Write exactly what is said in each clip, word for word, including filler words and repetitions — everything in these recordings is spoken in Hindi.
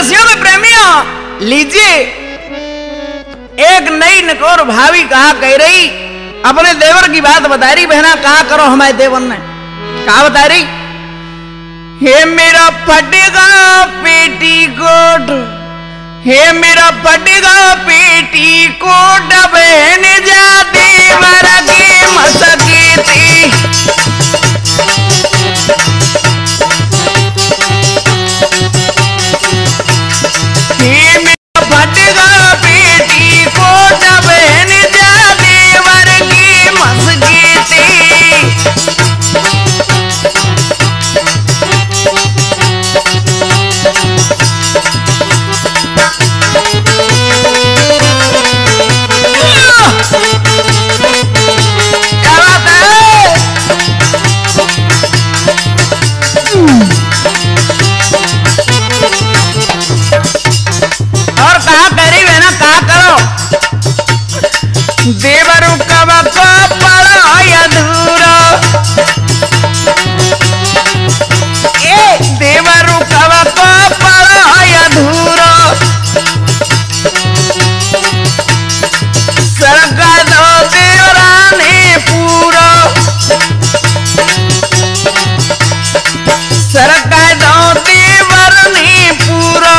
रसियों के प्रेमियों, लीजिए एक नई नकोर भाभी कहा कह रही, अपने देवर की बात बता रही। बहना कहा करो हमारे देवर ने कहा बता रही, हे मेरा फटेगा पेटीकोट, हे मेरा फटेगा पेटीकोट, बहन जा देवर की मसकी थी। हे मेरा फटेगा पेटीकोट, बहन जा देवर की मसकी थी। देवरू कब को पड़ा अधूरा, ए देवरू कब को पड़ा अधूरा, सरका दो देवरानी पूरा, सरका दो देवरानी पूरा।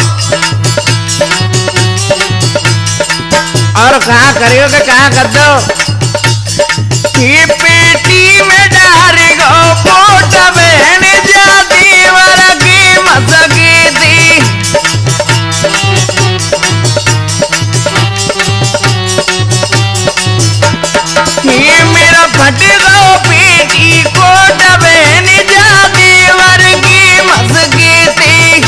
और कहा करियो कि कहा कर दो कि पेटी में डाल गो पोट, बहन जा देवर की मसकी थी। कि मेरा फटेगा पेटी कोट, बहन जा देवर की मसकी थी।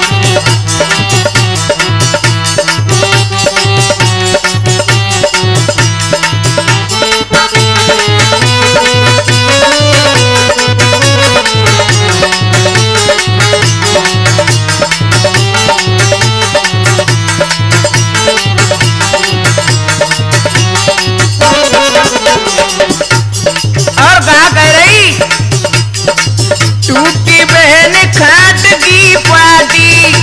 टूटी बहन खाट की पाटी,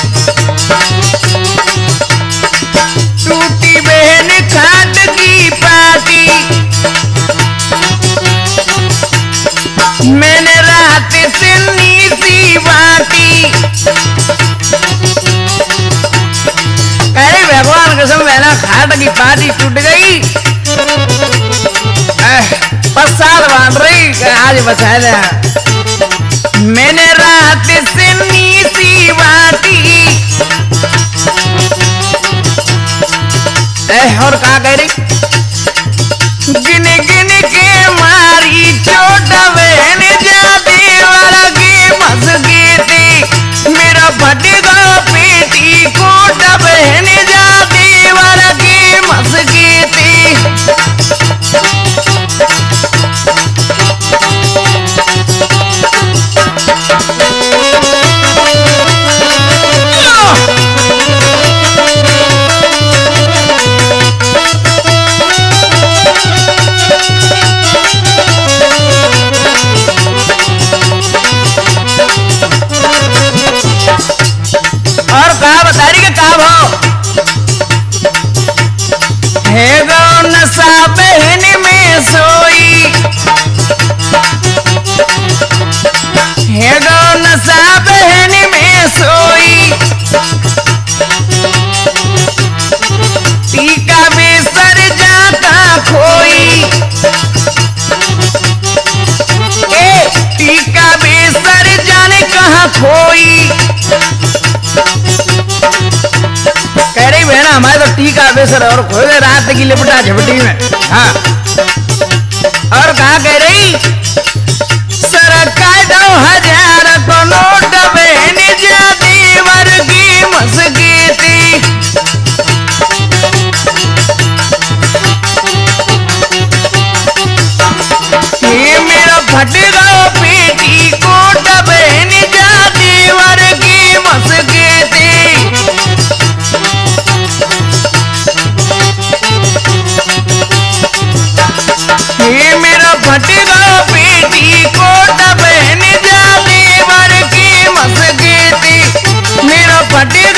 टूटी बहन खाट की पाटी, मैंने रात से नीसी बाटी। अरे भगवान कसम बहना खाट की पाटी टूट गई, प्रसाद बांध रही आज बचा दे। मैंने रात से नीसी बाटी, और कहा कह रही, गिन गिन के मारी चोट, बहन जा देवर की मसकी थी। मेरा फटेगा पेटी कोट, बहन जा देवर की मसकी थी। और कहा बता रही कि कहा भाव है गो नशा बहन में सोई, है गो नशा बहन में सोई, टीका बेसर जाता खोई, ए टीका बेसर जाने कहाँ खोई। कह रही बहना हमारे तो टीका बेसर और खो गए रात की लिपटा झपटी में। हाँ और कहा कह रही, सरका दो हजार को नोट, बहन जा देवर की मसकी थी। ये मेरा फटेगा पेटी कोट, बहन जा देवर की मसकी थी। ये मेरा फटेगा पेटी कोट, बहन जा देवर की डेग